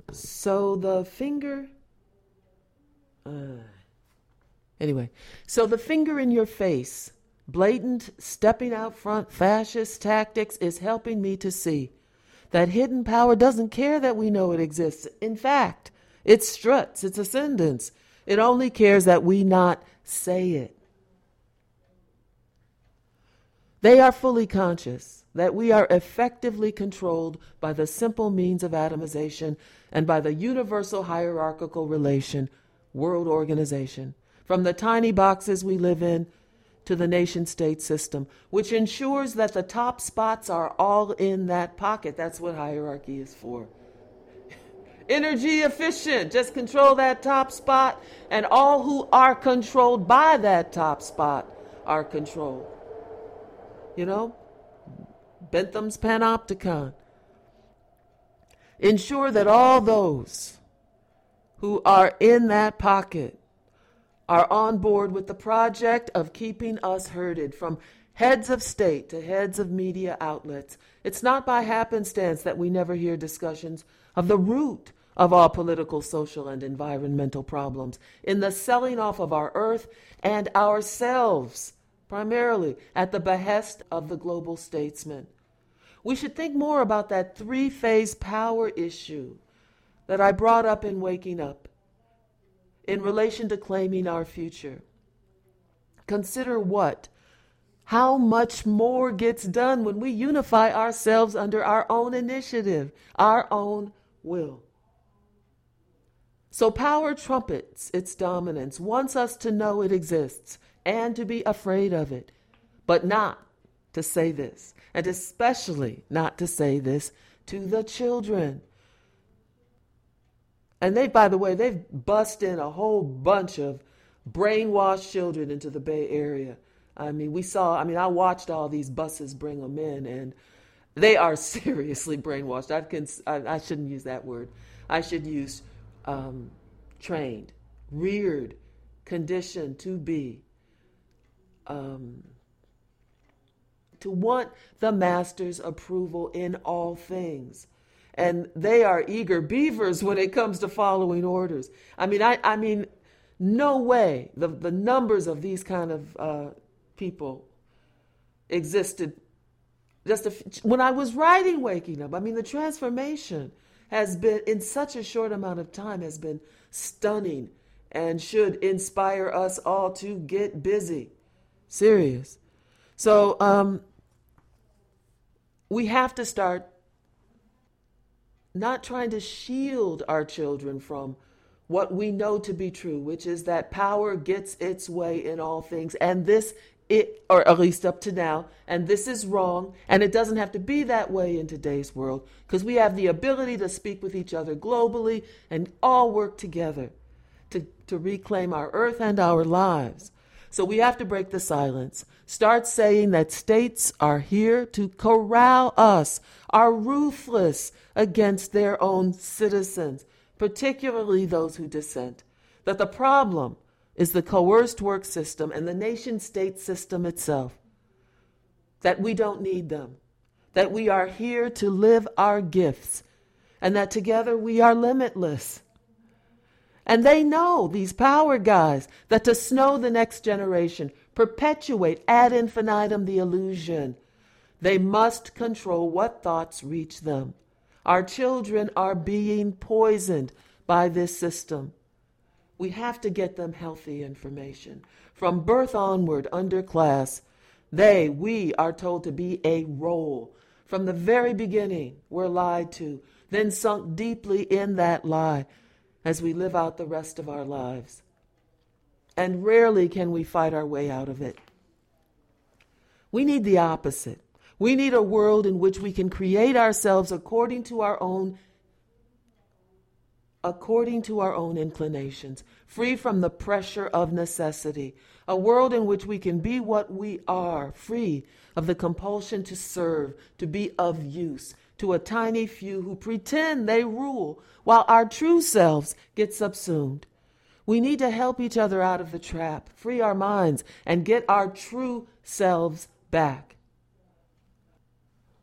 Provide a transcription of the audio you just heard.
So the finger, anyway, so the finger in your face, blatant, stepping out front fascist tactics is helping me to see that hidden power doesn't care that we know it exists. In fact, it struts its ascendance. It only cares that we not say it. They are fully conscious that we are effectively controlled by the simple means of atomization and by the universal hierarchical relation, world organization, from the tiny boxes we live in to the nation-state system, which ensures that the top spots are all in that pocket. That's what hierarchy is for. Energy efficient, just control that top spot, and all who are controlled by that top spot are controlled. You know, Bentham's panopticon. Ensure that all those who are in that pocket are on board with the project of keeping us herded, from heads of state to heads of media outlets. It's not by happenstance that we never hear discussions of the root of all political, social, and environmental problems in the selling off of our earth and ourselves, primarily at the behest of the global statesman. We should think more about that three-phase power issue that I brought up in Waking Up in relation to claiming our future. Consider how much more gets done when we unify ourselves under our own initiative, our own will. So power trumpets its dominance, wants us to know it exists and to be afraid of it, but not to say this, and especially not to say this to the children. And by the way, they've bussed in a whole bunch of brainwashed children into the Bay Area. I watched all these buses bring them in, and they are seriously brainwashed. I shouldn't use that word. I should use trained, reared, conditioned to be, to want the master's approval in all things. And they are eager beavers when it comes to following orders. I mean, no way the numbers of these kind of people existed. When I was writing Waking Up, the transformation has been, in such a short amount of time, has been stunning and should inspire us all to get busy. Serious. So we have to start not trying to shield our children from what we know to be true, which is that power gets its way in all things, and or at least up to now, and this is wrong, and it doesn't have to be that way in today's world, because we have the ability to speak with each other globally and all work together to reclaim our earth and our lives. So we have to break the silence, start saying that states are here to corral us, are ruthless against their own citizens, particularly those who dissent, that the problem is the coerced work system and the nation-state system itself, that we don't need them, that we are here to live our gifts, and that together we are limitless. And they know, these power guys, that to snow the next generation, perpetuate ad infinitum the illusion, they must control what thoughts reach them. Our children are being poisoned by this system. We have to get them healthy information. From birth onward, underclass, we are told to be a role. From the very beginning, we're lied to, then sunk deeply in that lie as we live out the rest of our lives. And rarely can we fight our way out of it. We need the opposite. We need a world in which we can create ourselves according to our own inclinations, free from the pressure of necessity. A world in which we can be what we are, free of the compulsion to serve, to be of use to a tiny few who pretend they rule while our true selves get subsumed. We need to help each other out of the trap, free our minds, and get our true selves back.